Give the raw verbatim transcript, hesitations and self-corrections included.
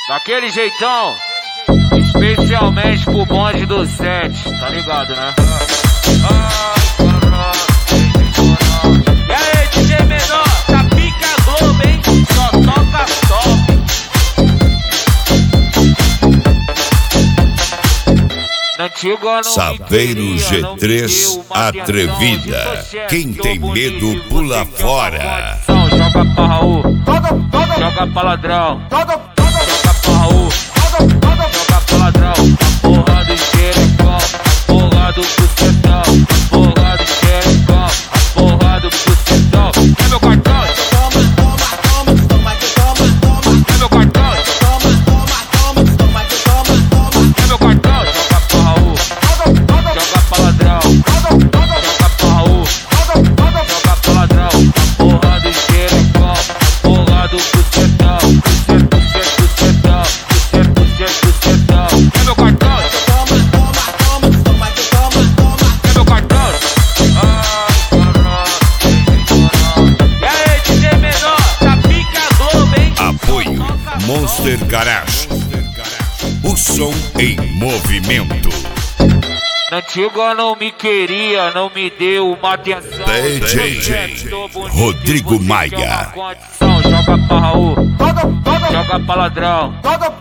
Daquele jeitão, especialmente pro bonde do sete, tá ligado, né? E aí, D J Menor, tá pica Globo, hein? Só toca top. Saveiro G três Atrevida. Quem tem medo pula fora. Joga pra Raul, joga pra ladrão, joga pra Raul, joga pra ladrão. A porra do xerecão, a porra do bucetão, a porra do xerecão, a porra do bucetão. Quer meu cartão? Toma, toma, toma, toma que toma, toma. Quer meu cartão? Toma, toma, toma, toma que toma, toma. Quer meu cartão? Joga pra Raul, joga pra ladrão, joga pra Raul, joga pra ladrão. A porra do xerecão, a porra do bucetão, bucet, bucet, bucetão, bucet, bucet, bucetão. Quer meu cartão? Toma, toma, toma, toma que toma, toma. Quer meu cartão? E aí, D J Menor, tá pica Globo, hein? Apoio Monster Garage. O som em movimento. Na antiga não me queria, não me deu uma atenção. D J Rodrigo Maia. Joga pra Raul, joga pra ladrão,